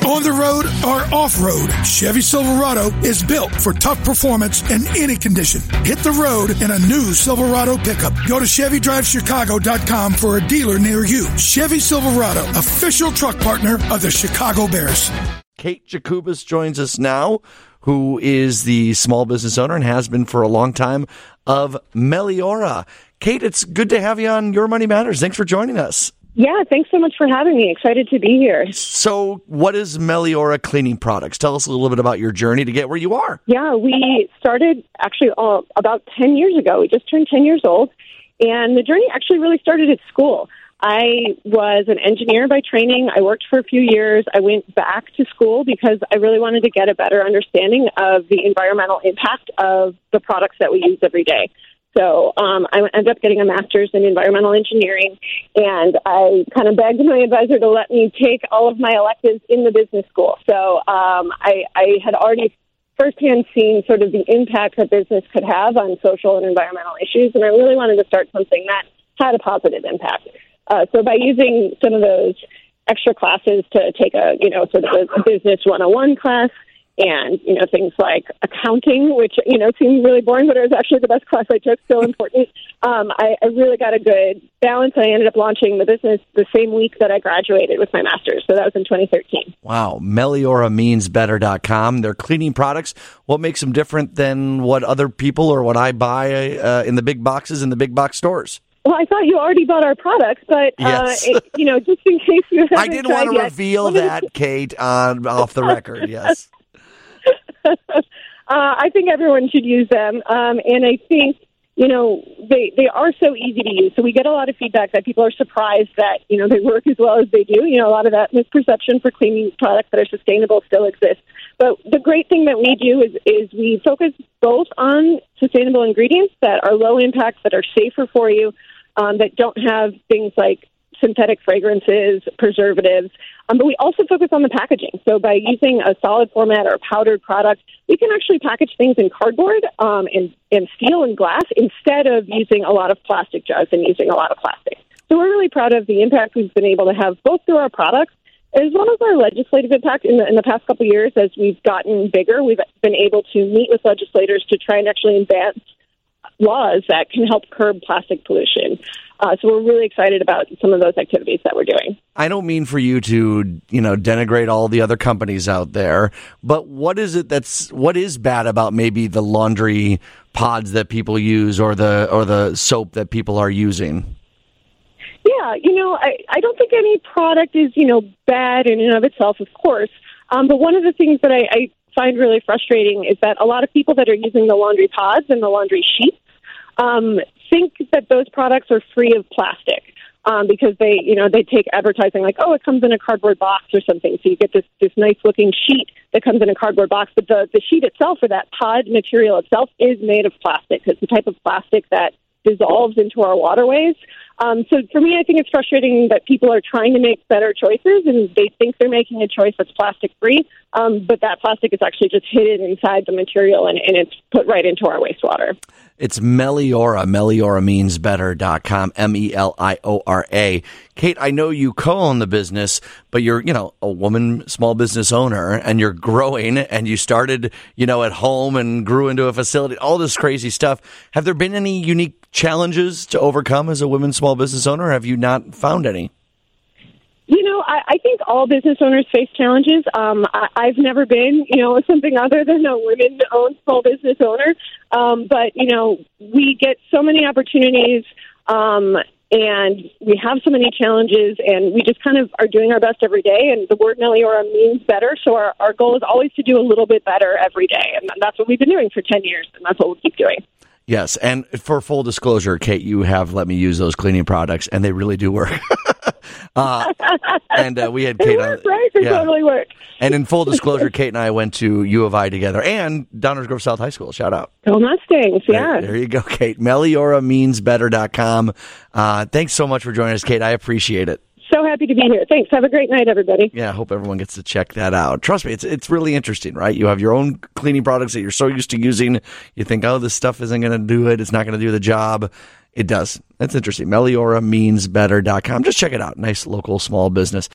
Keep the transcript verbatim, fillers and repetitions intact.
On the road or off-road, Chevy Silverado is built for tough performance in any condition. Hit the road in a new Silverado pickup. Go to Chevy Drive Chicago dot com for a dealer near you. Chevy Silverado, official truck partner of the Chicago Bears. Kate Jacubas joins us now, who is the small business owner and has been for a long time of Meliora. Kate, it's good to have you on Your Money Matters. Thanks for joining us. Yeah, thanks so much for having me. Excited to be here. So what is Meliora Cleaning Products? Tell us a little bit about your journey to get where you are. Yeah, we started actually uh, about ten years ago. We just turned ten years old, and the journey actually really started at school. I was an engineer by training. I worked for a few years. I went back to school because I really wanted to get a better understanding of the environmental impact of the products that we use every day. So um, I ended up getting a master's in environmental engineering, and I kind of begged my advisor to let me take all of my electives in the business school. So um, I, I had already firsthand seen sort of the impact that business could have on social and environmental issues, and I really wanted to start something that had a positive impact. Uh, so by using some of those extra classes to take a, you know, sort of a business one oh one class, and, you know, things like accounting, which, you know, seemed really boring, but it was actually the best class I took, so important. Um, I, I really got a good balance. I ended up launching the business the same week that I graduated with my master's, so that was in twenty thirteen. Wow. Meliora Means Better dot com. They're cleaning products. What makes them different than what other people or what I buy uh, in the big boxes in the big box stores? Well, I thought you already bought our products, but, yes. uh, it, you know, just in case you haven't I didn't want to yet, reveal that, Kate, on off the record, yes. uh, I think everyone should use them, um, and I think, you know, they they are so easy to use. So we get a lot of feedback that people are surprised that, you know, they work as well as they do. You know, a lot of that misperception for cleaning products that are sustainable still exists. But the great thing that we do is, is we focus both on sustainable ingredients that are low impact, that are safer for you, um, that don't have things like synthetic fragrances, preservatives, um, but we also focus on the packaging. So by using a solid format or a powdered product, we can actually package things in cardboard um, and, and steel and glass instead of using a lot of plastic jugs and using a lot of plastic. So we're really proud of the impact we've been able to have both through our products as well as our legislative impact. In the, in the past couple of years, as we've gotten bigger, we've been able to meet with legislators to try and actually advance laws that can help curb plastic pollution. Uh, so we're really excited about some of those activities that we're doing. I don't mean for you to, you know, denigrate all the other companies out there, but what is it that's, what is bad about maybe the laundry pods that people use or the, or the soap that people are using? Yeah, you know, I, I don't think any product is, you know, bad in and of itself, of course. Um, but one of the things that I, I find really frustrating is that a lot of people that are using the laundry pods and the laundry sheets um, think that those products are free of plastic um, because they, you know, they take advertising like, oh, it comes in a cardboard box or something. So you get this, this nice looking sheet that comes in a cardboard box, but the, the sheet itself or that pod material itself is made of plastic. It's the type of plastic that dissolves into our waterways. Um, so for me, I think it's frustrating that people are trying to make better choices and they think they're making a choice that's plastic-free, um, but that plastic is actually just hidden inside the material and, and it's put right into our wastewater. It's Meliora, Meliora Means Better dot com, M E L I O R A. Kate, I know you co-own the business, but you're, you know, a woman small business owner and you're growing and you started, you know, at home and grew into a facility, all this crazy stuff. Have there been any unique challenges to overcome as a woman small business owner, or have you not found any? You know, I, I think all business owners face challenges. Um, I, I've never been, you know, something other than a women-owned small business owner. Um, but, you know, we get so many opportunities um, and we have so many challenges and we just kind of are doing our best every day. And the word Meliora means better. So our, our goal is always to do a little bit better every day. And that's what we've been doing for ten years. And that's what we'll keep doing. Yes, and for full disclosure, Kate, you have let me use those cleaning products, and they really do work. uh, and uh, we had Kate they work, on, right? They yeah. totally work. And in full disclosure, Kate and I went to U of I together, and Downers Grove South High School. Shout out. Go Mustangs, yeah. There, there you go, Kate. Meliora Means Better dot com. Uh, thanks so much for joining us, Kate. I appreciate it. So happy to be here. Thanks. Have a great night, everybody. Yeah, I hope everyone gets to check that out. Trust me, it's it's really interesting, right? You have your own cleaning products that you're so used to using. You think, oh, this stuff isn't going to do it. It's not going to do the job. It does. That's interesting. Meliora Means Better dot com. Just check it out. Nice local small business.